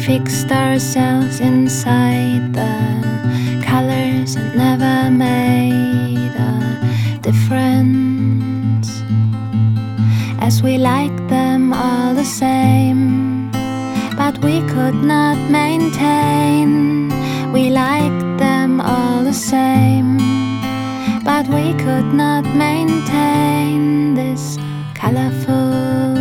fixed ourselves inside the colors and never made a difference, as we like them all the same, but we could not maintain. We liked them all the same, but we could not maintain this colorful